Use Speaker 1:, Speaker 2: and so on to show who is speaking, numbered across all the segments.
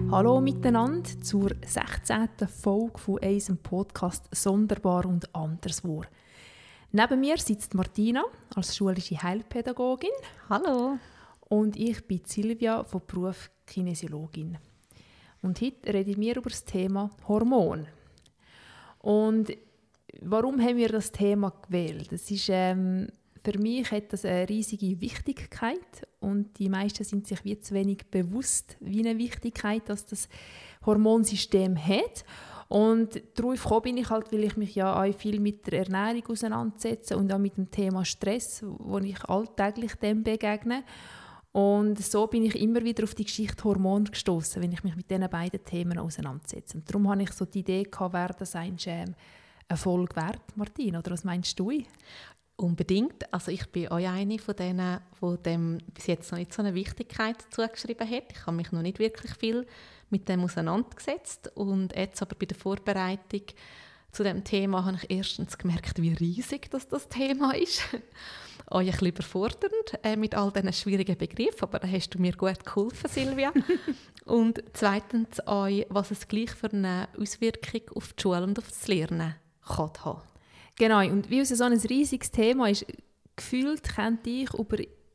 Speaker 1: Hallo miteinander zur 16. Folge von unserem Podcast «Sonderbar und anderswo». Neben mir sitzt Martina als schulische Heilpädagogin.
Speaker 2: Hallo.
Speaker 1: Und ich bin Silvia von Beruf Kinesiologin. Und heute reden wir über das Thema Hormon. Und warum haben wir das Thema gewählt? Das ist, für mich hat das eine riesige Wichtigkeit und die meisten sind sich wie zu wenig bewusst, wie eine Wichtigkeit das Hormonsystem hat. Und darauf gekommen bin ich halt, weil ich mich ja auch viel mit der Ernährung auseinandersetze und auch mit dem Thema Stress, wo ich alltäglich dem begegne. Und so bin ich immer wieder auf die Geschichte Hormon gestoßen, wenn ich mich mit diesen beiden Themen auseinandersetze. Und darum habe ich so die Idee gehabt, wäre das eine Folge wert, Martina, oder was meinst du?
Speaker 2: Unbedingt. Also ich bin auch eine von denen, die dem bis jetzt noch nicht so eine Wichtigkeit zugeschrieben hat. Ich habe mich noch nicht wirklich viel mit dem auseinandergesetzt. Und jetzt aber bei der Vorbereitung zu dem Thema habe ich erstens gemerkt, wie riesig das Thema ist. Auch ein bisschen überfordernd mit all diesen schwierigen Begriffen, aber da hast du mir gut geholfen, Silvia. Und zweitens auch, was es gleich für eine Auswirkung auf die Schule und auf das Lernen kann haben.
Speaker 1: Genau, und weil es so ein riesiges Thema ist, gefühlt könnte ich über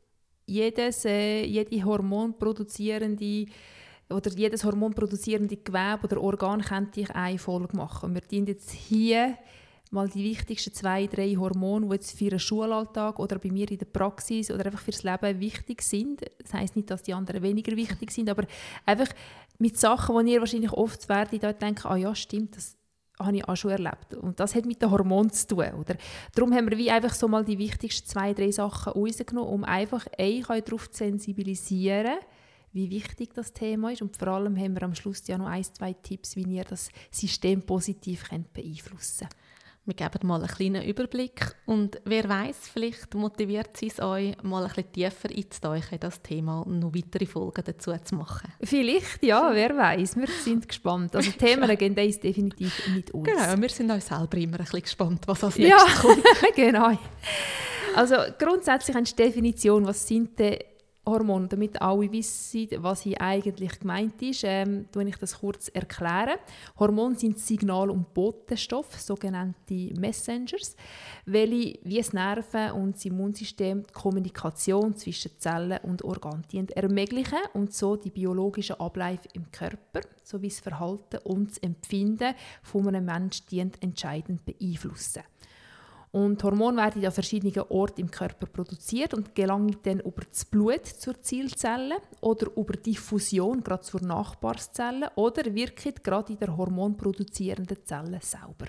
Speaker 1: jede hormonproduzierende oder jedes hormonproduzierende Gewebe oder Organ könnte ich eine Folge machen. Wir tun jetzt hier mal die wichtigsten 2-3 Hormone, die jetzt für den Schulalltag oder bei mir in der Praxis oder einfach fürs Leben wichtig sind. Das heisst nicht, dass die anderen weniger wichtig sind, aber einfach mit Sachen, die ihr wahrscheinlich oft werdet, denken, ah ja, stimmt, das habe ich auch schon erlebt. Und das hat mit den Hormonen zu tun. Oder? Darum haben wir wie einfach so mal die wichtigsten 2-3 Sachen rausgenommen, um einfach euch darauf zu sensibilisieren, wie wichtig das Thema ist. Und vor allem haben wir am Schluss ja noch 1-2 Tipps, wie ihr das System positiv beeinflussen könnt.
Speaker 2: Wir geben mal einen kleinen Überblick und wer weiss, vielleicht motiviert es euch, mal ein bisschen tiefer einzutauchen in das Thema und noch weitere Folgen dazu zu machen.
Speaker 1: Vielleicht, ja, wer weiss. Wir sind gespannt. Also Themen gehen uns definitiv nicht aus.
Speaker 2: Genau, wir sind auch selber immer ein bisschen gespannt, was als nächstes kommt.
Speaker 1: Genau. Also grundsätzlich eine Definition, was sind denn Hormone, damit alle wissen, was hier eigentlich gemeint ist, erkläre ich das kurz. Hormone sind Signal- und Botenstoffe, sogenannte Messengers, welche wie das Nerven- und das Immunsystem die Kommunikation zwischen Zellen und Organen ermöglichen und so die biologischen Abläufe im Körper sowie das Verhalten und das Empfinden von einem Menschen entscheidend beeinflussen. Und Hormone werden an verschiedenen Orten im Körper produziert und gelangen dann über das Blut zur Zielzelle oder über Diffusion gerade zur Nachbarzelle oder wirken gerade in der hormonproduzierenden Zelle selber.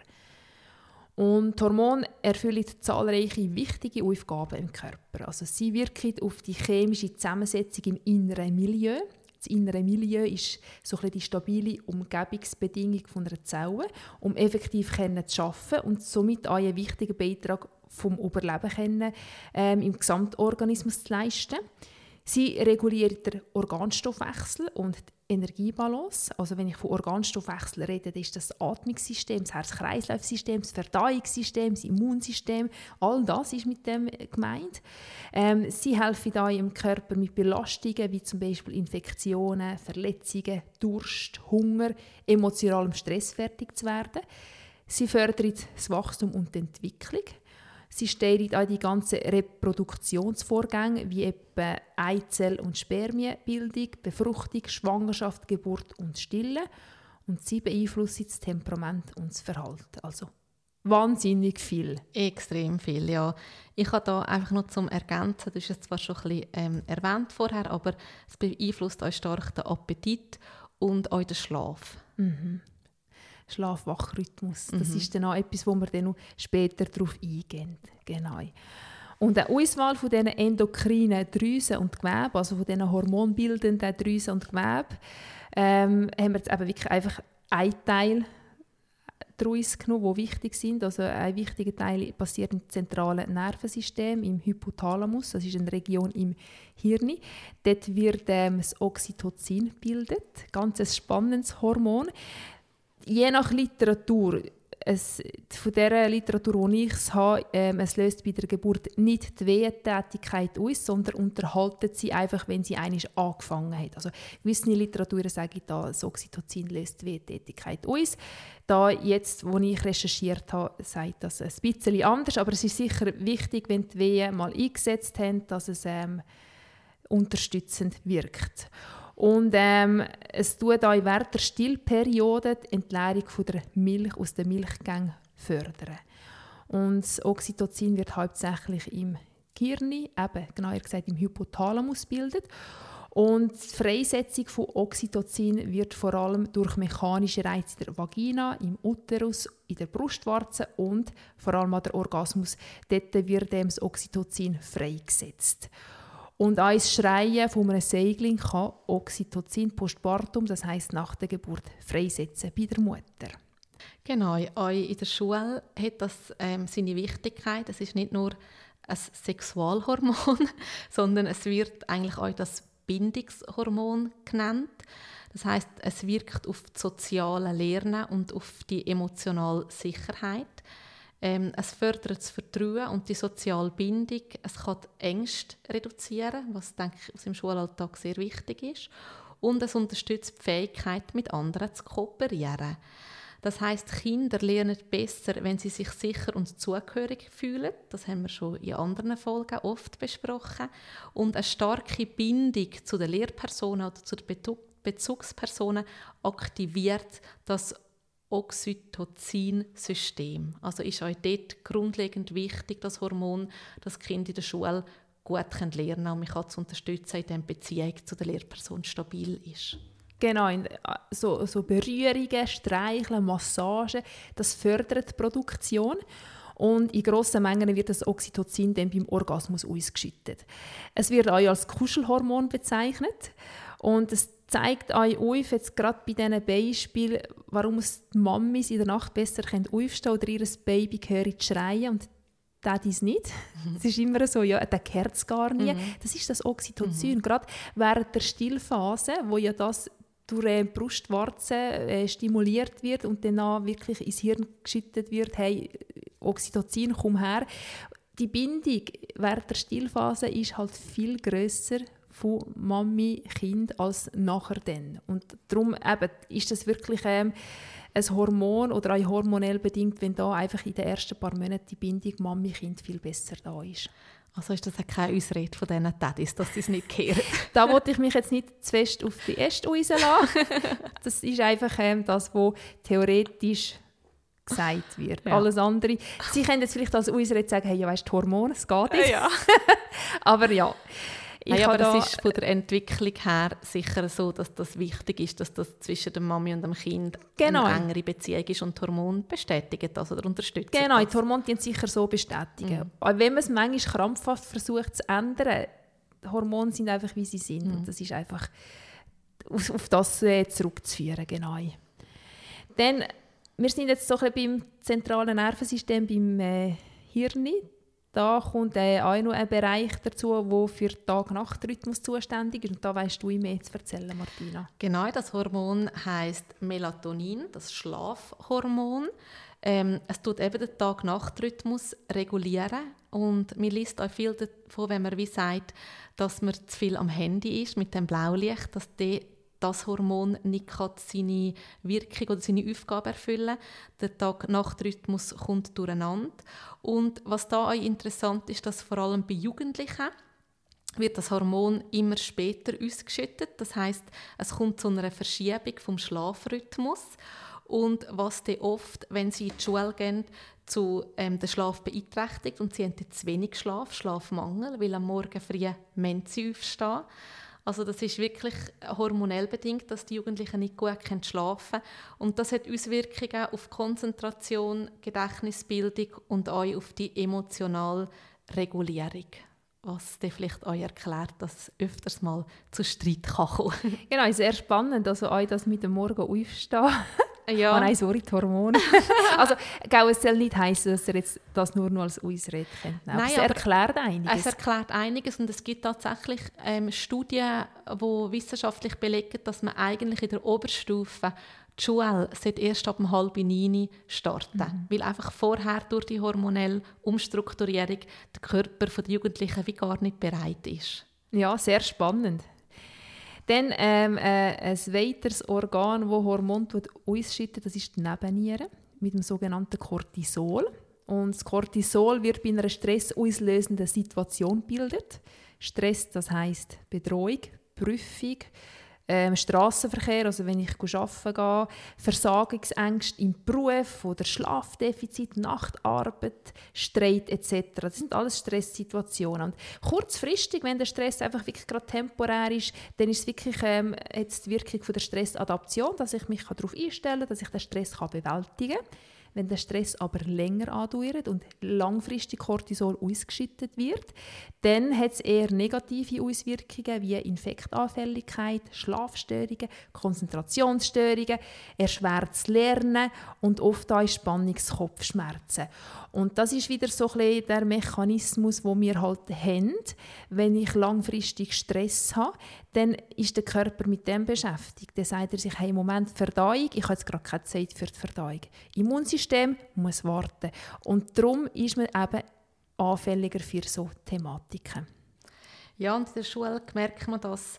Speaker 1: Und Hormone erfüllen zahlreiche wichtige Aufgaben im Körper. Also sie wirken auf die chemische Zusammensetzung im inneren Milieu. Das innere Milieu ist so ein bisschen die stabile Umgebungsbedingung von einer Zelle, um effektiv zu arbeiten und somit auch einen wichtigen Beitrag vom Überleben im Gesamtorganismus zu leisten. Sie reguliert den Organstoffwechsel und die Energiebalance. Also wenn ich von Organstoffwechsel rede, dann ist das Atmungssystem, das Herz-Kreislauf-System, das Verdauungssystem, das Immunsystem, all das ist mit dem gemeint. Sie helfen da im Körper mit Belastungen wie zum Beispiel Infektionen, Verletzungen, Durst, Hunger, emotionalem Stress fertig zu werden. Sie fördern das Wachstum und die Entwicklung. Sie steuern auch die ganzen Reproduktionsvorgänge wie etwa Eizell- und Spermienbildung, Befruchtung, Schwangerschaft, Geburt und Stillen. Und sie beeinflussen das Temperament und das Verhalten. Also wahnsinnig viel.
Speaker 2: Extrem viel, ja. Ich habe da einfach noch zum Ergänzen, du hast es zwar schon ein bisschen erwähnt vorher, aber es beeinflusst auch stark den Appetit und auch den Schlaf.
Speaker 1: Mhm. Schlaf-Wach-Rhythmus. Das ist dann auch etwas, wo wir dann noch später darauf eingehen. Genau. Und eine Auswahl von diesen endokrinen Drüsen und Gewebe, also von diesen hormonbildenden Drüsen und Gewebe, haben wir jetzt eben wirklich einfach einen Teil daraus genommen, die wichtig sind. Also ein wichtiger Teil passiert im zentralen Nervensystem, im Hypothalamus, das ist eine Region im Hirn. Dort wird das Oxytocin gebildet, ganz ein spannendes Hormon. Je nach Literatur von dieser Literatur, die ich habe, es löst bei der Geburt nicht die Wehentätigkeit aus, sondern unterhaltet sie einfach, wenn sie einmal angefangen hat. Also gewisse Literaturen sagen, das Oxytocin löst die Wehentätigkeit aus. Da jetzt, wo ich recherchiert habe, sagt das ein bisschen anders, aber es ist sicher wichtig, wenn die Wehen mal eingesetzt haben, dass es unterstützend wirkt. Und es tut auch während der Stillperiode die Entleerung von der Milch aus den Milchgängen fördern. Und das Oxytocin wird hauptsächlich im Gehirn, eben genauer gesagt im Hypothalamus gebildet. Und die Freisetzung von Oxytocin wird vor allem durch mechanische Reize in der Vagina, im Uterus, in der Brustwarze und vor allem an der Orgasmus. Dort wird das Oxytocin freigesetzt. Und auch das Schreien von einem Säugling kann Oxytocin postpartum, das heisst nach der Geburt, freisetzen bei der Mutter.
Speaker 2: Genau, auch in der Schule hat das seine Wichtigkeit. Es ist nicht nur ein Sexualhormon, sondern es wird eigentlich auch das Bindungshormon genannt. Das heisst, es wirkt auf das soziale Lernen und auf die emotionale Sicherheit. Es fördert das Vertrauen und die soziale Bindung. Es kann die Ängste reduzieren, was, denke ich, im Schulalltag sehr wichtig ist. Und es unterstützt die Fähigkeit, mit anderen zu kooperieren. Das heisst, Kinder lernen besser, wenn sie sich sicher und zugehörig fühlen. Das haben wir schon in anderen Folgen oft besprochen. Und eine starke Bindung zu den Lehrpersonen oder zu den Bezugspersonen aktiviert das Oxytocin-System. Also ist auch dort grundlegend wichtig, das Hormon, dass die Kinder in der Schule gut lernen können und man kann es unterstützen, indem die Beziehung zu der Lehrperson stabil ist.
Speaker 1: Genau, so Berührungen, Streicheln, Massagen, das fördert die Produktion. Und in grossen Mengen wird das Oxytocin dann beim Orgasmus ausgeschüttet. Es wird auch als Kuschelhormon bezeichnet. Und es zeigt euch jetzt gerade bei diesen Beispielen, warum die Mamis in der Nacht besser aufstehen können oder ihr Baby hören schreien und Daddies nicht. Es ist immer so, ja, der hört es gar nie. Das ist das Oxytocin. Gerade während der Stillphase, wo ja das durch die Brustwarze stimuliert wird und dann wirklich ins Hirn geschüttet wird, hey, Oxytocin, komm her. Die Bindung während der Stillphase ist halt viel grösser von Mami, Kind als nachher dann. Und darum eben, ist das wirklich ein Hormon oder auch hormonell bedingt, wenn da einfach in den ersten paar Monaten die Bindung Mami-Kind viel besser da ist.
Speaker 2: Also ist das keine Ausrede von diesen Daddys, dass sie es nicht kehren?
Speaker 1: Da wollte ich mich jetzt nicht zu fest auf die Äste rauslassen. Das ist einfach das, was theoretisch gesagt wird. Ja. Alles andere. Sie können jetzt vielleicht als Ausrede sagen, hey, ja, weißt, die Hormone, es geht nicht.
Speaker 2: Ja.
Speaker 1: Aber ja.
Speaker 2: Aber es ist von der Entwicklung her sicher so, dass das wichtig ist, dass das zwischen der Mami und dem Kind eine engere Beziehung ist und die Hormone bestätigen das oder unterstützen
Speaker 1: Genau,
Speaker 2: das.
Speaker 1: Die Hormone sicher so bestätigen. Aber wenn man es manchmal krampfhaft versucht zu ändern, die Hormone sind einfach, wie sie sind. Und das ist einfach auf das zurückzuführen. Genau. Dann, wir sind jetzt so ein bisschen beim zentralen Nervensystem, beim Hirn. Da kommt auch noch ein Bereich dazu, der für den Tag-Nacht-Rhythmus zuständig ist. Und da weißt du mehr zu erzählen, Martina.
Speaker 2: Genau, das Hormon heisst Melatonin, das Schlafhormon. Es tut eben den Tag-Nacht-Rhythmus regulieren. Und man liest auch viel davon, wenn man wie sagt, dass man zu viel am Handy ist mit dem Blaulicht, dass das Hormon nicht seine Wirkung oder seine Aufgabe erfüllen kann. Der Tag-Nacht-Rhythmus kommt durcheinander. Und was da auch interessant ist, dass vor allem bei Jugendlichen wird das Hormon immer später ausgeschüttet. Das heisst, es kommt zu einer Verschiebung vom Schlafrhythmus. Und was dann oft, wenn sie in die Schule gehen, zu den Schlaf beeinträchtigt und sie haben zu wenig Schlaf, Schlafmangel, weil am Morgen früh müssen sie aufstehen. Also das ist wirklich hormonell bedingt, dass die Jugendlichen nicht gut schlafen können. Und das hat Auswirkungen auf Konzentration, Gedächtnisbildung und auch auf die emotionale Regulierung. Was dann vielleicht auch erklärt, dass es öfters mal zu Streit kommen kann.
Speaker 1: Genau, sehr spannend. Also auch das mit dem Morgen aufstehen.
Speaker 2: Ja.
Speaker 1: Oh nein, sorry, die Hormone. Also, es soll nicht heissen, dass ihr jetzt das nur noch als Ausrede kennt. Nein, es erklärt einiges.
Speaker 2: Es erklärt einiges und es gibt tatsächlich Studien, die wissenschaftlich belegen, dass man eigentlich in der Oberstufe die Schule sollte erst ab 8:30 starten, weil einfach vorher durch die hormonelle Umstrukturierung der Körper der Jugendlichen wie gar nicht bereit ist.
Speaker 1: Ja, sehr spannend. Dann ein weiteres Organ, das Hormone ausschüttet, das ist die Nebenniere mit dem sogenannten Cortisol. Und das Cortisol wird bei einer stressauslösenden Situation gebildet. Stress, das heisst Bedrohung, Prüfung, Strassenverkehr, also wenn ich arbeiten gehe, Versagungsängste im Beruf oder Schlafdefizit, Nachtarbeit, Streit etc. Das sind alles Stresssituationen. Und kurzfristig, wenn der Stress einfach wirklich gerade temporär ist, dann ist es wirklich jetzt die Wirkung von der Stressadaption, dass ich mich darauf einstellen kann, dass ich den Stress bewältigen kann. Wenn der Stress aber länger andauert und langfristig Cortisol ausgeschüttet wird, dann hat es eher negative Auswirkungen wie Infektanfälligkeit, Schlafstörungen, Konzentrationsstörungen, erschwertes Lernen und oft auch Spannungskopfschmerzen. Und das ist wieder so ein bisschen der Mechanismus, den wir halt haben. Wenn ich langfristig Stress habe, dann ist der Körper mit dem beschäftigt. Dann sagt er sich, hey, Moment, Verdauung, ich habe jetzt gerade keine Zeit für die Verdauung. Immunsystem muss warten. Und darum ist man eben anfälliger für so Thematiken.
Speaker 2: Ja, und in der Schule merkt man, dass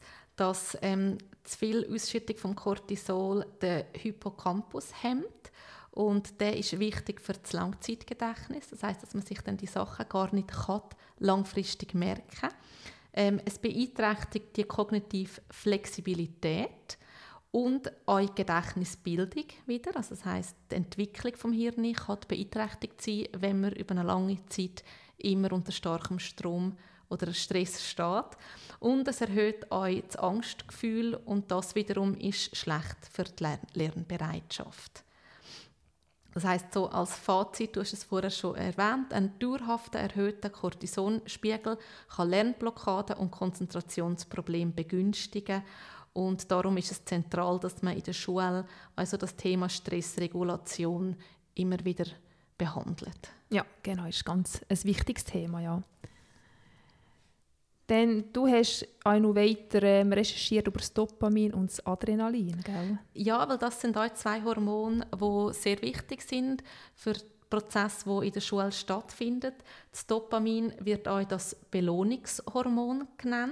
Speaker 2: zu viel Ausschüttung von Cortisol den Hippocampus hemmt. Und der ist wichtig für das Langzeitgedächtnis. Das heisst, dass man sich dann die Sachen gar nicht langfristig merken kann. Es beeinträchtigt die kognitive Flexibilität und auch die Gedächtnisbildung wieder. Also das heisst, die Entwicklung des Hirns kann beeinträchtigt sein, wenn man über eine lange Zeit immer unter starkem Strom oder Stress steht. Und es erhöht auch das Angstgefühl und das wiederum ist schlecht für die Lernbereitschaft. Das heisst, so als Fazit, du hast es vorher schon erwähnt, ein dauerhafter erhöhter Cortisolspiegel kann Lernblockaden und Konzentrationsprobleme begünstigen. Und darum ist es zentral, dass man in der Schule also das Thema Stressregulation immer wieder behandelt.
Speaker 1: Ja, genau, ist ganz ein wichtiges Thema, ja. Denn du hast auch noch weiter recherchiert über das Dopamin und das Adrenalin, gell?
Speaker 2: Ja, weil das sind auch zwei Hormone, die sehr wichtig sind für den Prozess, der in der Schule stattfindet. Das Dopamin wird auch das Belohnungshormon genannt.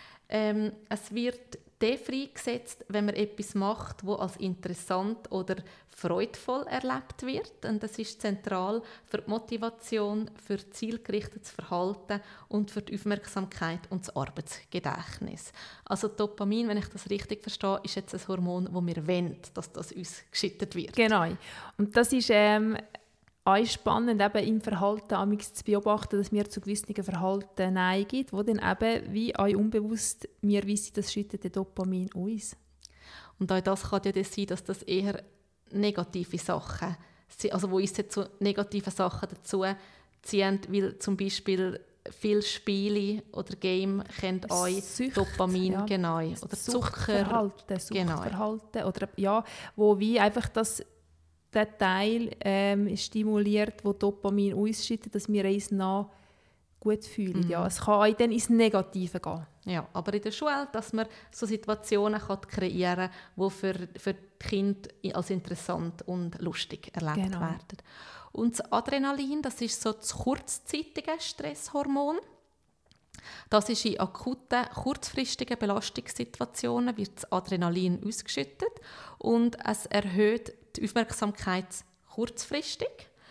Speaker 2: Es wird freigesetzt, wenn man etwas macht, das als interessant oder freudvoll erlebt wird. Und das ist zentral für die Motivation, für zielgerichtetes Verhalten und für die Aufmerksamkeit und das Arbeitsgedächtnis. Also Dopamin, wenn ich das richtig verstehe, ist jetzt ein Hormon, das wir wollen, dass das uns geschüttet wird.
Speaker 1: Genau. Und das ist auch spannend, eben im Verhalten zu beobachten, dass wir zu gewissen Verhalten neigen, wo dann eben wie auch unbewusst wir wissen, das schüttet Dopamin uns.
Speaker 2: Und auch das kann ja das sein, dass das eher negative Sachen sind, also wo uns jetzt so negative Sachen dazu ziehen, weil zum Beispiel viele Spiele oder Game kennen euch Dopamin,
Speaker 1: ja.
Speaker 2: Genau, oder
Speaker 1: Suchtverhalten,
Speaker 2: Genau.
Speaker 1: Oder ja, wo wie einfach der Teil stimuliert, wo Dopamin ausschüttet, dass wir uns noch gut fühlen. Ja, es kann auch dann ins Negative gehen.
Speaker 2: Ja, aber in der Schule, dass man so Situationen kreieren kann, die für die Kinder als interessant und lustig erlebt werden. Und das Adrenalin, das ist so das kurzzeitige Stresshormon. Das ist in akuten, kurzfristigen Belastungssituationen wird das Adrenalin ausgeschüttet und es erhöht die Aufmerksamkeit kurzfristig.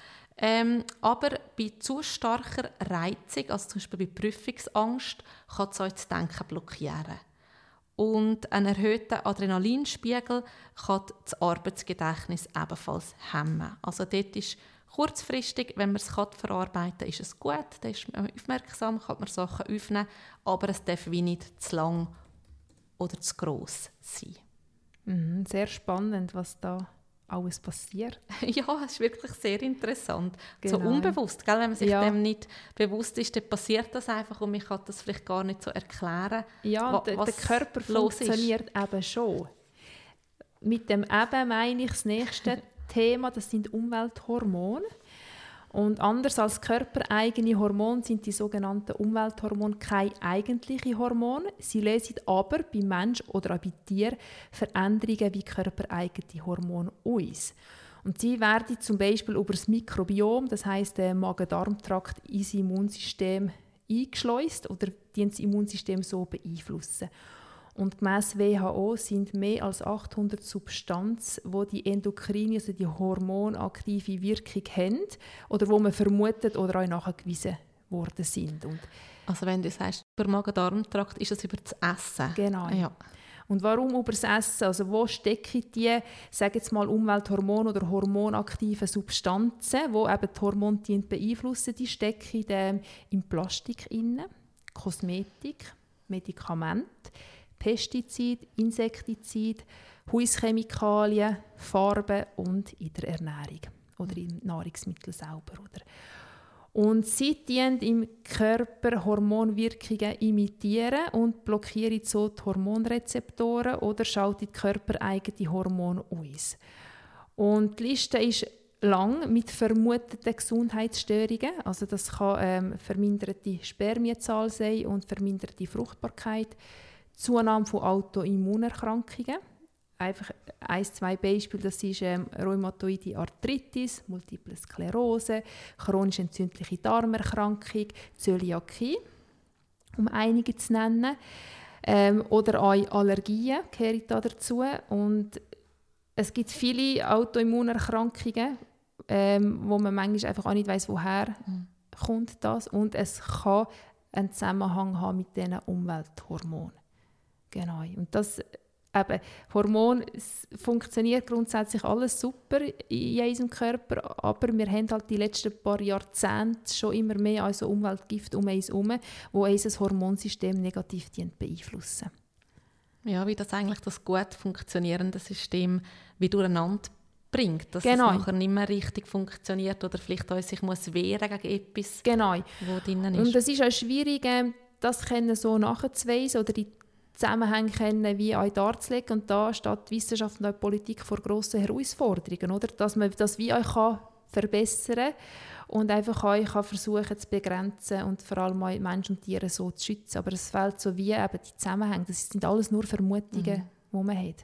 Speaker 2: Aber bei zu starker Reizung, also zum Beispiel bei Prüfungsangst, kann es auch das Denken blockieren. Und ein erhöhter Adrenalinspiegel kann das Arbeitsgedächtnis ebenfalls hemmen. Also dort ist kurzfristig, wenn man es verarbeiten kann, ist es gut, dann ist man aufmerksam, kann man Sachen öffnen, aber es darf wie nicht zu lang oder zu gross sein.
Speaker 1: Sehr spannend, was da alles passiert.
Speaker 2: Ja, es ist wirklich sehr interessant.
Speaker 1: Genau.
Speaker 2: So unbewusst, gell? Wenn man sich dem nicht bewusst ist, dann passiert das einfach und man kann das vielleicht gar nicht so erklären.
Speaker 1: Ja, der Körper funktioniert eben schon. Mit dem eben meine ich das nächste Thema, das sind Umwelthormone. Und anders als körpereigene Hormone sind die sogenannten Umwelthormone keine eigentlichen Hormone. Sie lösen aber beim Mensch oder auch bei Tieren Veränderungen wie körpereigene Hormone aus. Und sie werden zum Beispiel über das Mikrobiom, das heisst der Magen-Darm-Trakt, ins Immunsystem eingeschleust oder das Immunsystem so beeinflussen. Und gemäss WHO sind mehr als 800 Substanzen, die endokrine, also die hormonaktive Wirkung haben oder wo man vermutet oder auch nachgewiesen worden sind. Und
Speaker 2: also wenn du sagst, über Magen-Darm-Trakt, ist das über das Essen?
Speaker 1: Genau.
Speaker 2: Ja.
Speaker 1: Und warum über das Essen? Also wo stecken die, sage jetzt mal, Umwelthormone oder hormonaktive Substanzen, die eben die Hormone beeinflussen, die stecken im Plastik inne, Kosmetik, Medikamente, Pestizide, Insektizide, Hauschemikalien, Farben und in der Ernährung oder im Nahrungsmittel selber. Oder? Und sie dienen im Körper Hormonwirkungen imitieren und blockieren so die Hormonrezeptoren oder schalten die körpereigene Hormone aus. Und die Liste ist lang mit vermuteten Gesundheitsstörungen. Also das kann verminderte Spermienzahl sein und verminderte Fruchtbarkeit, Zunahme von Autoimmunerkrankungen. Einfach 1-2 Beispiele, das ist rheumatoide Arthritis, Multiple Sklerose, chronisch entzündliche Darmerkrankung, Zöliakie, um einige zu nennen. Oder auch Allergien gehören da dazu. Und es gibt viele Autoimmunerkrankungen, wo man manchmal einfach auch nicht weiss, woher kommt das. Und es kann einen Zusammenhang haben mit diesen Umwelthormonen. Genau. Und das eben, Hormone funktioniert grundsätzlich alles super in unserem Körper, aber wir haben halt die letzten paar Jahrzehnte schon immer mehr also Umweltgifte um uns herum, die unser Hormonsystem negativ beeinflussen.
Speaker 2: Ja, wie das eigentlich das gut funktionierende System wie durcheinander bringt, dass
Speaker 1: Genau.
Speaker 2: es nachher nicht mehr richtig funktioniert oder vielleicht auch sich muss wehren gegen etwas,
Speaker 1: genau.
Speaker 2: wo drinnen ist.
Speaker 1: Und es ist auch schwierig, das so nachzuweisen oder die Zusammenhänge kennen, wie auch darzulegen. Und da steht die Wissenschaft und auch die Politik vor grossen Herausforderungen, oder? Dass man das wie auch verbessern kann und einfach auch versuchen zu begrenzen und vor allem auch Menschen und Tiere so zu schützen. Aber es fehlt so wie eben die Zusammenhänge. Das sind alles nur Vermutungen, die man hat.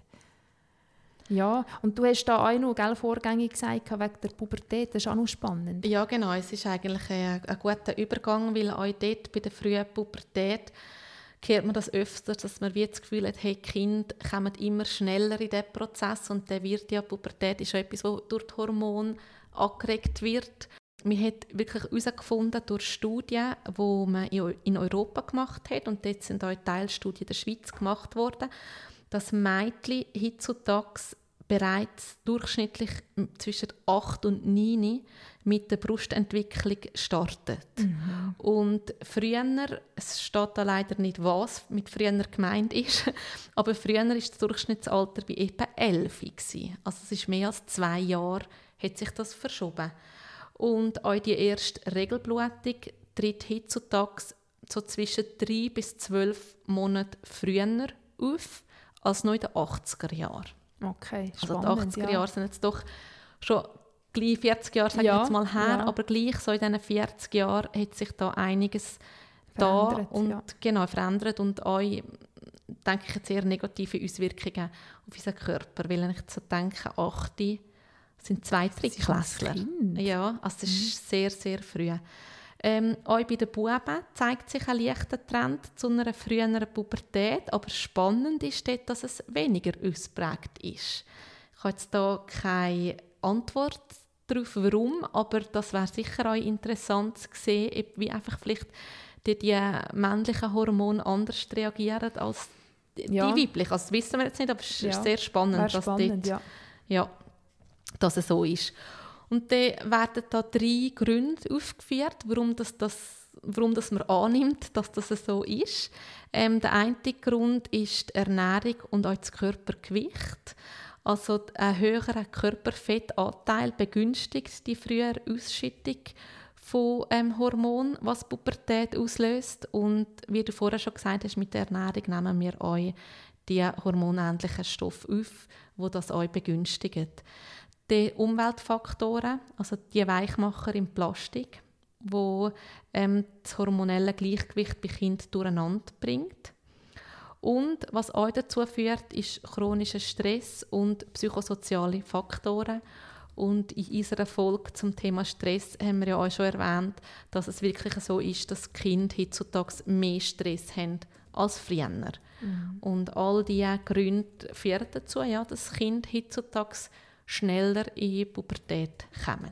Speaker 1: Ja, und du hast da auch noch Vorgänge gesagt wegen der Pubertät. Das ist auch noch spannend.
Speaker 2: Ja, genau. Es ist eigentlich ein guter Übergang, weil auch dort bei der frühen Pubertät hört man das öfter, dass man wie das Gefühl hat, hey, die Kinder kommen immer schneller in diesen Prozess und der wird ja, Pubertät ist ja etwas, das durch die Hormone angeregt wird. Man hat wirklich herausgefunden durch Studien, die man in Europa gemacht hat, und dort sind auch Teilstudien in der Schweiz gemacht worden, dass Mädchen heutzutage bereits durchschnittlich zwischen 8 und 9 mit der Brustentwicklung startet. Mhm. Und früher, es steht da leider nicht, was mit früher gemeint ist, aber früher war das Durchschnittsalter bei etwa 11 gewesen. Also es ist mehr als 2 Jahre hat sich das verschoben. Und auch die erste Regelblutung tritt heutzutage so zwischen 3 bis 12 Monate früher auf als noch in den 80er Jahren.
Speaker 1: Okay,
Speaker 2: spannend. Also die 80er Jahre sind jetzt doch schon gleich 40 Jahre, sage ich jetzt mal, her, aber gleich so in diesen 40 Jahren hat sich da einiges verändert, verändert und auch, denke ich, sehr negative Auswirkungen auf unseren Körper, weil wenn ich so denke, 8 sind 2 Drittklässler. Ja, also das ist sehr, sehr früh. Auch bei den Buben zeigt sich ein leichter Trend zu einer früheren Pubertät, aber spannend ist dort, dass es weniger ausprägt ist. Ich habe jetzt da keine Antwort darauf, warum, aber das wäre sicher auch interessant zu sehen, wie einfach vielleicht die männlichen Hormone anders reagieren als die weiblichen. Also das wissen wir jetzt nicht, aber es ist sehr spannend, dass dass es so ist. Und dann werden da 3 Gründe aufgeführt, warum man annimmt, dass das so ist. Der eine Grund ist die Ernährung und auch das Körpergewicht. Also ein höherer Körperfettanteil begünstigt die frühere Ausschüttung von Hormonen, was Pubertät auslöst. Und wie du vorher schon gesagt hast, mit der Ernährung nehmen wir auch die hormonähnlichen Stoffe auf, die das auch begünstigen. Die Umweltfaktoren, also die Weichmacher im Plastik, wo das hormonelle Gleichgewicht bei Kindern durcheinander bringt. Und was auch dazu führt, ist chronischer Stress und psychosoziale Faktoren. Und in unserer Folge zum Thema Stress haben wir ja auch schon erwähnt, dass es wirklich so ist, dass Kinder heutzutage mehr Stress haben als früher. Mhm. Und all diese Gründe führen dazu, ja, dass Kinder heutzutage schneller in die Pubertät kommen.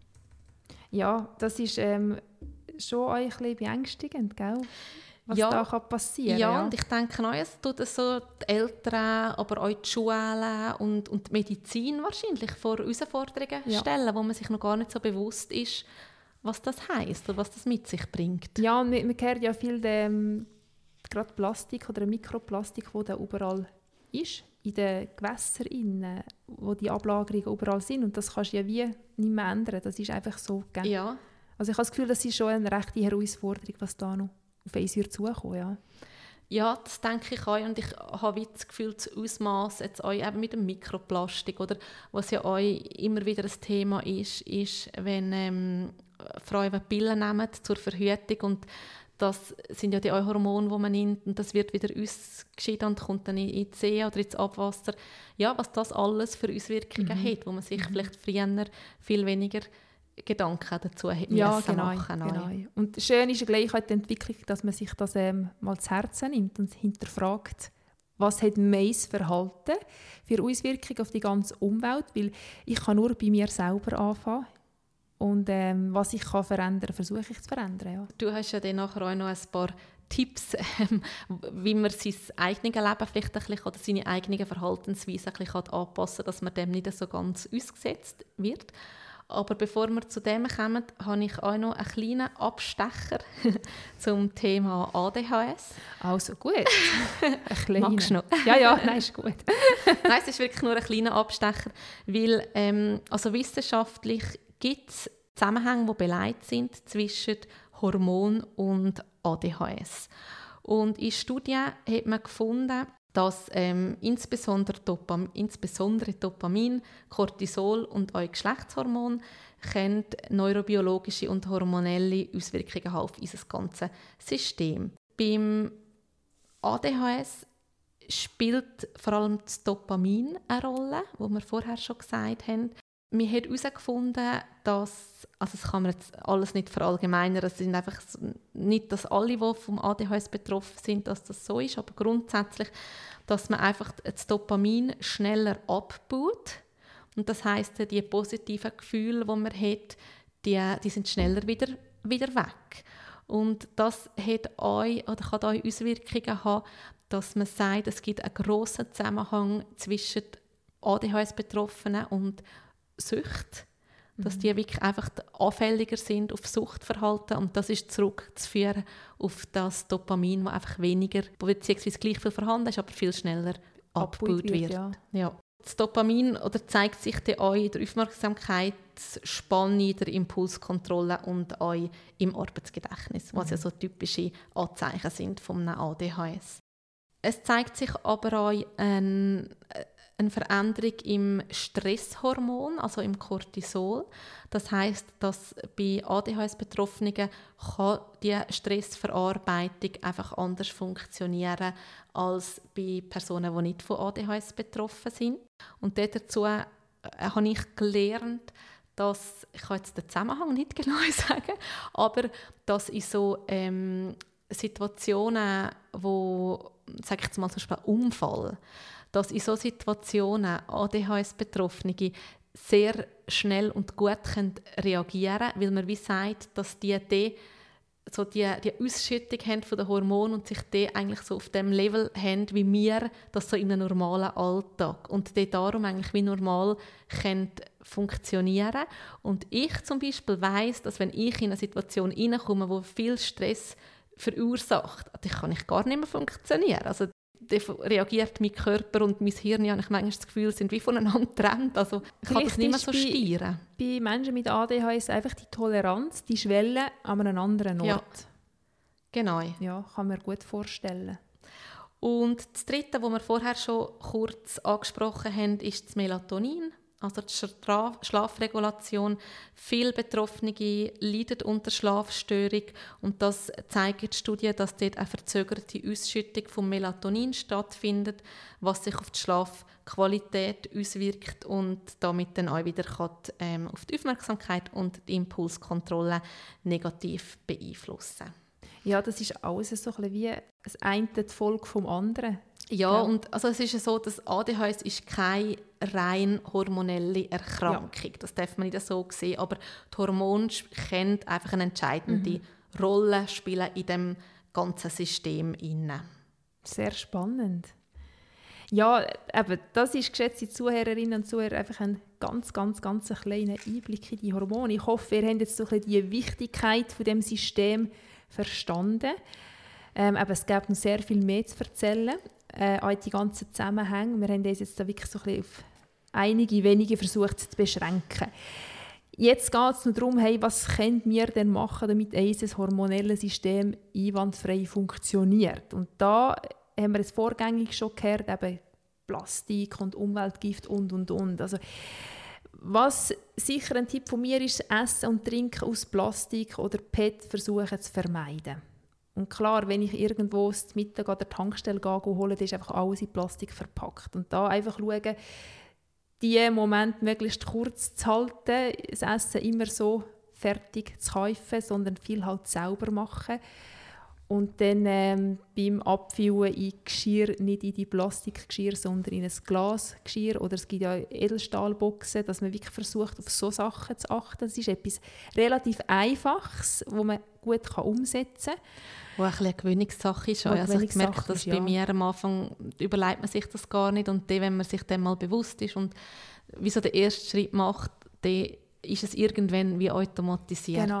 Speaker 1: Ja, das ist schon ein bisschen beängstigend, gell? Was da passieren kann.
Speaker 2: Ja, und ich denke auch, es tut so die Eltern, aber auch die Schulen und die Medizin wahrscheinlich vor Herausforderungen stellen, wo man sich noch gar nicht so bewusst ist, was das heisst oder was das mit sich bringt.
Speaker 1: Ja, und man hört ja viel gerade Plastik oder Mikroplastik, wo da überall ist, in den Gewässern, wo die Ablagerungen überall sind. Und das kannst du ja wie nicht mehr ändern. Das ist einfach so. Gell? Ja. Also ich habe das Gefühl, das ist schon eine rechte Herausforderung, was da noch auf uns zukommt. Ja.
Speaker 2: Ja, das denke ich auch. Und ich habe das Gefühl, das Ausmaß jetzt auch eben mit dem Mikroplastik, oder, was ja auch immer wieder ein Thema ist wenn Frauen Pillen nehmen zur Verhütung, und das sind ja die Hormone, die man nimmt, und das wird wieder ausgeschieden und kommt dann in die See oder ins Abwasser. Ja, was das alles für Auswirkungen hat, wo man sich vielleicht früher viel weniger Gedanken dazu hat machen.
Speaker 1: Genau. Und schön ist ja gleich die Entwicklung, dass man sich das mal zu Herzen nimmt und hinterfragt, was hat mein Verhalten für Auswirkungen auf die ganze Umwelt, weil ich kann nur bei mir selber anfangen. Und was ich kann verändern, versuche ich zu verändern. Ja.
Speaker 2: Du hast ja dann nachher auch noch ein paar Tipps, wie man sein eigenes Leben vielleicht ein bisschen, oder seine eigenen Verhaltensweisen ein bisschen anpassen kann, dass man dem nicht so ganz ausgesetzt wird. Aber bevor wir zu dem kommen, habe ich auch noch einen kleinen Abstecher zum Thema ADHS.
Speaker 1: Also gut. Ein kleiner.
Speaker 2: Magst du noch?
Speaker 1: Ja, nein, ist gut.
Speaker 2: Nein, es ist wirklich nur ein kleiner Abstecher, weil also wissenschaftlich gibt es Zusammenhänge, die beleidigt sind zwischen Hormon und ADHS. Und in Studien hat man gefunden, dass insbesondere Dopamin, Cortisol und auch Geschlechtshormone neurobiologische und hormonelle Auswirkungen haben auf unser ganzes System. Beim ADHS spielt vor allem das Dopamin eine Rolle, wo wir vorher schon gesagt haben. Wir haben herausgefunden, dass, also das kann man jetzt alles nicht verallgemeinern, es sind einfach nicht, dass alle, die vom ADHS betroffen sind, dass das so ist, aber grundsätzlich, dass man einfach das Dopamin schneller abbaut. Und das heisst, die positiven Gefühle, die man hat, die sind schneller wieder weg. Und das hat euch, oder kann euch Auswirkungen haben, dass man sagt, es gibt einen grossen Zusammenhang zwischen ADHS-Betroffenen und Sucht, dass die wirklich einfach anfälliger sind auf Suchtverhalten, und das ist zurückzuführen auf das Dopamin, das einfach weniger, beziehungsweise gleich viel vorhanden ist, aber viel schneller abgebaut wird. Ja. Das Dopamin zeigt sich dann auch in der Aufmerksamkeitsspanne, der Impulskontrolle und auch im Arbeitsgedächtnis, was ja so typische Anzeichen sind von einem ADHS. Es zeigt sich aber auch eine Veränderung im Stresshormon, also im Cortisol. Das heisst, dass bei ADHS-Betroffenen kann die Stressverarbeitung einfach anders funktionieren als bei Personen, die nicht von ADHS betroffen sind. Und dazu habe ich gelernt, dass, ich kann jetzt den Zusammenhang nicht genau sagen, aber dass in so Situationen, wo, sage ich jetzt mal zum Beispiel Unfall, dass in solchen Situationen ADHS-Betroffene sehr schnell und gut reagieren können, weil man wie sagt, dass die Ausschüttung haben von den Hormonen und sich die eigentlich so auf dem Level haben, wie wir das so in einem normalen Alltag. Und die darum eigentlich wie normal funktionieren. Und ich zum Beispiel weiss, dass wenn ich in eine Situation hineinkomme, wo viel Stress verursacht, dann kann ich gar nicht mehr funktionieren. Also dann reagiert mein Körper und mein Hirn, ja, ich manchmal das Gefühl, sind wie voneinander getrennt. Also ich kann das nicht mehr so steuern.
Speaker 1: Bei Menschen mit ADHS einfach die Toleranz, die Schwelle an einem anderen Ort.
Speaker 2: Ja, genau.
Speaker 1: Ja, kann man gut vorstellen.
Speaker 2: Und das Dritte, was wir vorher schon kurz angesprochen haben, ist das Melatonin. also die Schlafregulation. Viele Betroffene leiden unter Schlafstörung und das zeigt die Studie, dass dort eine verzögerte Ausschüttung von Melatonin stattfindet, was sich auf die Schlafqualität auswirkt und damit dann auch wieder auf die Aufmerksamkeit und die Impulskontrolle negativ beeinflussen.
Speaker 1: Ja, das ist alles so ein bisschen wie das eine die Folge vom anderen.
Speaker 2: Ja, und also es ist ja so, dass ADHS ist keine rein hormonelle Erkrankung. Ja. Das darf man nicht so sehen, aber die Hormone können einfach eine entscheidende Rolle spielen in dem ganzen System inne.
Speaker 1: Sehr spannend. Ja, eben, das ist, geschätzte Zuhörerinnen und Zuhörer, einfach ein ganz kleiner Einblick in die Hormone. Ich hoffe, ihr habt jetzt so ein bisschen die Wichtigkeit von dem System verstanden. Aber es gibt noch sehr viel mehr zu erzählen. Auch die ganzen Zusammenhänge. Wir haben uns jetzt da wirklich so ein bisschen auf einige wenige versucht zu beschränken. Jetzt geht es nur darum, hey, was können wir denn machen, damit unser hormonelles System einwandfrei funktioniert. Und da haben wir es vorgängig schon gehört, eben Plastik und Umweltgift und. Also, was sicher ein Tipp von mir ist, Essen und Trinken aus Plastik oder PET versuchen zu vermeiden. Und klar, wenn ich irgendwo zum Mittag an der Tankstelle hole, dann ist einfach alles in Plastik verpackt. Und da einfach schauen, diese Momente möglichst kurz zu halten, das Essen immer so fertig zu kaufen, sondern viel halt selber machen. Und dann beim Abfüllen in Geschirr, nicht in die Plastikgeschirr, sondern in ein Glasgeschirr. Oder es gibt ja Edelstahlboxen, dass man wirklich versucht, auf solche Sachen zu achten. Das ist etwas relativ Einfaches, das man gut umsetzen kann.
Speaker 2: Wo ein bisschen eine Gewöhnungssache ist. Also ich merke, dass bei mir am Anfang überlegt man sich das gar nicht. Und dann, wenn man sich dem mal bewusst ist und wie so den ersten Schritt macht, dann ist es irgendwann wie automatisiert.
Speaker 1: Genau.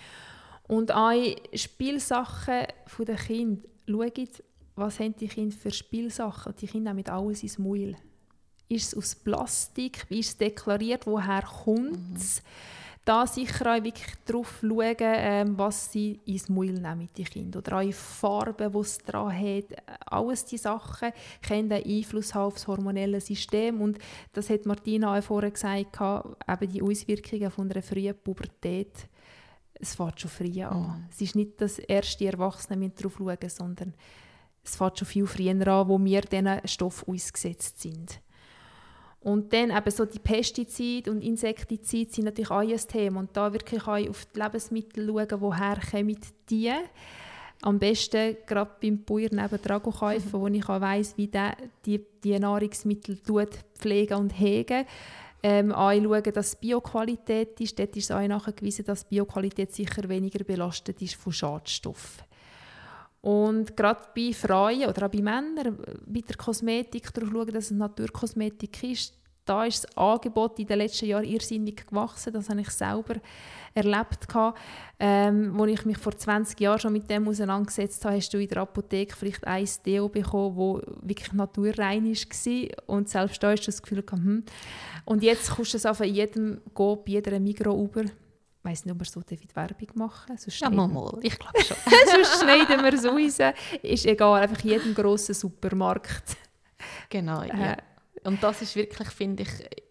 Speaker 1: Und auch Spielsachen der Kinder. Schaut, was haben die Kinder für Spielsachen? Die Kinder nehmen alles ins Maul. Ist es aus Plastik? Wie ist es deklariert? Woher kommt es? Da sicher auch wirklich darauf schauen, was sie ins Maul nehmen, die Kinder. Oder auch Farben, die es dran hat. Alles diese Sachen können einen Einfluss haben auf das hormonelle System. Und das hat Martina auch vorher gesagt, eben die Auswirkungen von einer frühen Pubertät. Es fängt schon früh an. Es ist nicht, dass erst die Erwachsenen darauf schauen, sondern es fängt schon viel früher an, wo wir diesen Stoff ausgesetzt sind. Und dann eben so die Pestizide und Insektizide sind natürlich auch ein Thema. Und da wirklich auch auf die Lebensmittel schauen, woher kommen die. Am besten gerade beim Bauern nebendran kaufen, wo ich auch weiss, wie der die Nahrungsmittel pflegen und hegen. Anschauen, dass es Bioqualität ist. Dort ist es auch nachgewiesen, dass Bioqualität sicher weniger belastet ist von Schadstoffen. Und gerade bei Frauen oder auch bei Männern, bei der Kosmetik, darauf schauen, dass es Naturkosmetik ist. Da ist das Angebot in den letzten Jahren irrsinnig gewachsen. Das habe ich selber erlebt. Als ich mich vor 20 Jahren schon mit dem auseinandergesetzt habe, hast du in der Apotheke vielleicht ein Deo bekommen, das wirklich naturrein war. Und selbst da hast du das Gefühl gehabt, Und jetzt kommst du es auf jedem Go, bei jeder Migros über. Ich weiss nicht, ob wir so die Werbung machen.
Speaker 2: Ja, mal. Ich glaube schon.
Speaker 1: Sonst schneiden wir es raus. Ist egal, einfach jedem grossen Supermarkt.
Speaker 2: Genau, ja. Und das ist wirklich, finde ich,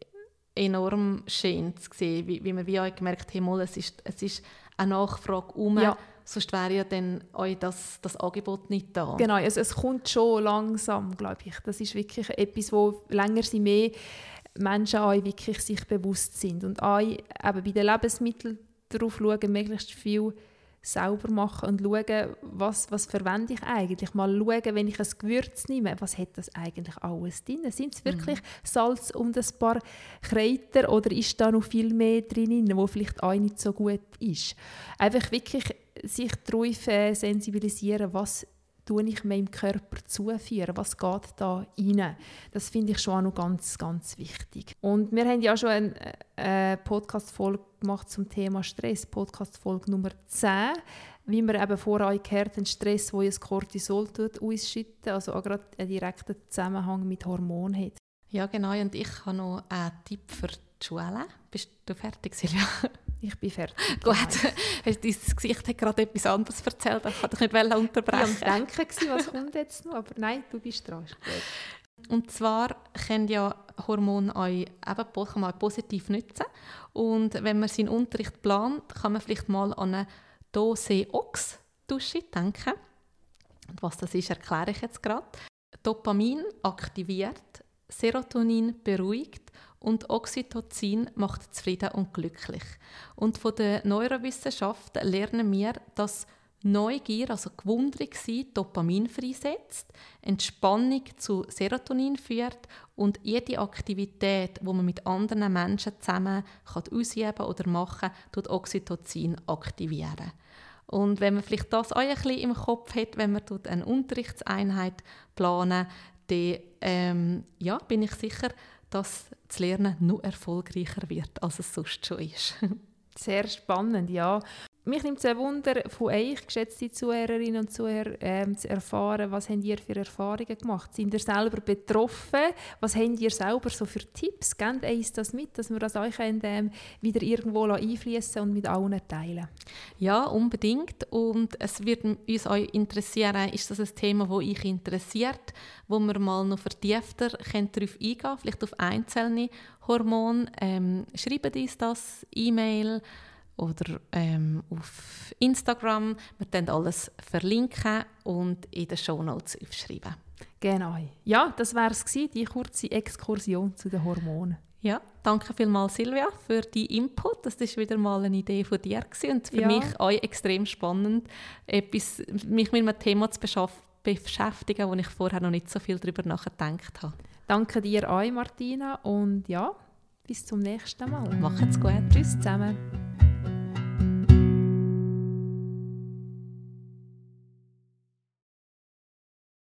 Speaker 2: enorm schön zu sehen, wie wir wie auch gemerkt haben, es ist eine Nachfrage sonst wäre ja dann auch das Angebot nicht da.
Speaker 1: Genau, also es kommt schon langsam, glaube ich. Das ist wirklich etwas, wo länger sie mehr Menschen auch wirklich sich bewusst sind. Und auch eben bei den Lebensmitteln darauf schauen, möglichst viel selber machen und schauen, was verwende ich eigentlich. Mal schauen, wenn ich ein Gewürz nehme, was hat das eigentlich alles drin? Sind es wirklich Salz und ein paar Kräuter oder ist da noch viel mehr drin, wo vielleicht auch nicht so gut ist? Einfach wirklich sich darauf sensibilisieren, was tue ich meinem Körper zuführen, was geht da rein. Das finde ich schon auch noch ganz, ganz wichtig. Und wir haben ja schon eine Podcast-Folge gemacht zum Thema Stress, Podcast-Folge Nummer 10, wie wir eben vorher gehört haben, Stress, wo das Cortisol ausschüttet, also auch gerade einen direkten Zusammenhang mit Hormonen hat.
Speaker 2: Ja, genau. Und ich habe noch einen Tipp für die Schule. Bist du fertig, Silvia?
Speaker 1: Ich bin fertig.
Speaker 2: Gut, dein Gesicht hat gerade etwas anderes erzählt, ich wollte dich nicht unterbrechen.
Speaker 1: Ich war am Denken, was kommt jetzt noch, aber nein, du bist dran.
Speaker 2: Und zwar können ja Hormone euch kann man positiv nutzen. Und wenn man seinen Unterricht plant, kann man vielleicht mal an eine Dose-Ox-Dusche denken. Und was das ist, erkläre ich jetzt gerade. Dopamin aktiviert, Serotonin beruhigt und Oxytocin macht zufrieden und glücklich. Und von der Neurowissenschaft lernen wir, dass Neugier, also gewundrig sein, Dopamin freisetzt, Entspannung zu Serotonin führt und jede Aktivität, die man mit anderen Menschen zusammen ausüben oder machen kann, tut Oxytocin aktivieren. Und wenn man vielleicht das auch ein bisschen im Kopf hat, wenn man eine Unterrichtseinheit planen, dann bin ich sicher, dass das Lernen noch erfolgreicher wird, als es sonst schon ist.
Speaker 1: Sehr spannend, ja. Mich nimmt es ein Wunder, von euch, geschätzte Zuhörerinnen und Zuhörer, zu erfahren, was habt ihr für Erfahrungen gemacht? Seid ihr selber betroffen? Was habt ihr selber so für Tipps? Gebt uns das mit, dass wir das euch wieder irgendwo einfließen und mit allen teilen?
Speaker 2: Ja, unbedingt. Und es wird uns auch interessieren, ist das ein Thema, das euch interessiert, wo wir mal noch vertiefter darauf eingehen können, vielleicht auf einzelne Hormone. Schreibt uns das, E-Mail oder auf Instagram. Wir können alles verlinken und in den Shownotes aufschreiben.
Speaker 1: Genau. Ja, das war es, die kurze Exkursion zu den Hormonen.
Speaker 2: Ja, danke vielmals Silvia für deinen Input. Das war wieder mal eine Idee von dir und für mich auch extrem spannend, mich mit einem Thema zu beschäftigen, wo ich vorher noch nicht so viel darüber nachgedacht habe.
Speaker 1: Danke dir auch, Martina, und ja, bis zum nächsten Mal.
Speaker 2: Macht's gut.
Speaker 1: Tschüss zusammen.